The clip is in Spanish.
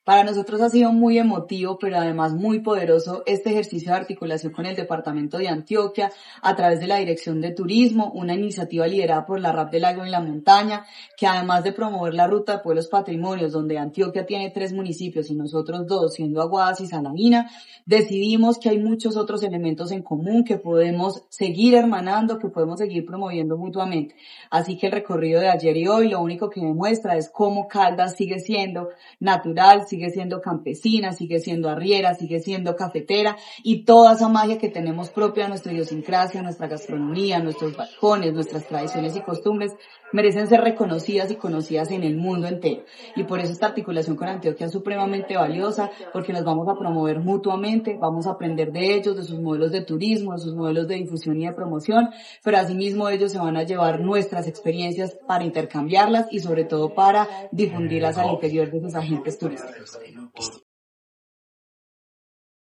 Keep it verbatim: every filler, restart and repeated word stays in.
Para nosotros ha sido muy emotivo, pero además muy poderoso este ejercicio de articulación con el departamento de Antioquia a través de la Dirección de Turismo, una iniciativa liderada por la R A P del Lago en la Montaña, que además de promover la Ruta de Pueblos Patrimonios, donde Antioquia tiene tres municipios y nosotros dos, siendo Aguadas y Salamina, decidimos que hay muchos otros elementos en común que podemos seguir hermanando, que podemos seguir promoviendo mutuamente. Así que el recorrido de ayer y hoy lo único que demuestra es cómo Caldas sigue siendo natural, sigue siendo campesina, sigue siendo arriera, sigue siendo cafetera y toda esa magia que tenemos propia de nuestra idiosincrasia, nuestra gastronomía, nuestros balcones, nuestras tradiciones y costumbres merecen ser reconocidas y conocidas en el mundo entero. Y por eso esta articulación con Antioquia es supremamente valiosa, porque nos vamos a promover mutuamente, vamos a aprender de ellos, de sus modelos de turismo, de sus modelos de difusión y de promoción, pero asimismo ellos se van a llevar nuestras experiencias para intercambiarlas y sobre todo para difundirlas al interior de sus agentes turísticos.